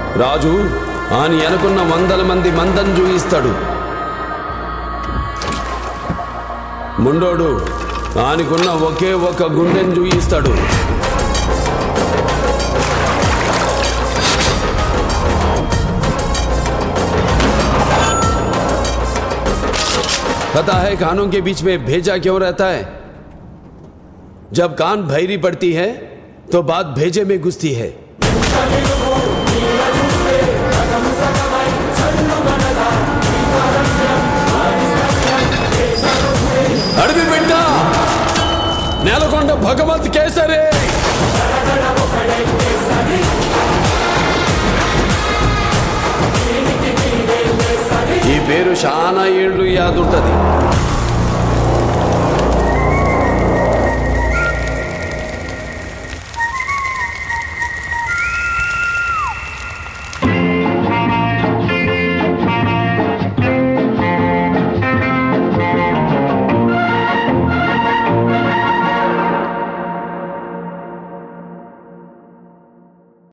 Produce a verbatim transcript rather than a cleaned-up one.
రాజు ఆని అనుకున్న వందల మంది మందం చూయిస్తాడు. ముండోడు ఆనికున్న ఒకే ఒక గుండెను చూయిస్తాడు. पता है कानों के बीच में भेजा क्यों रहता है? जब कान भैरी पड़ती है तो बात भेजे में घुसती है. अड़वी बिड्डा नेलकोंड भगवत केसरे ఈ పేరు చాలా ఏళ్ళు యాదుంటది.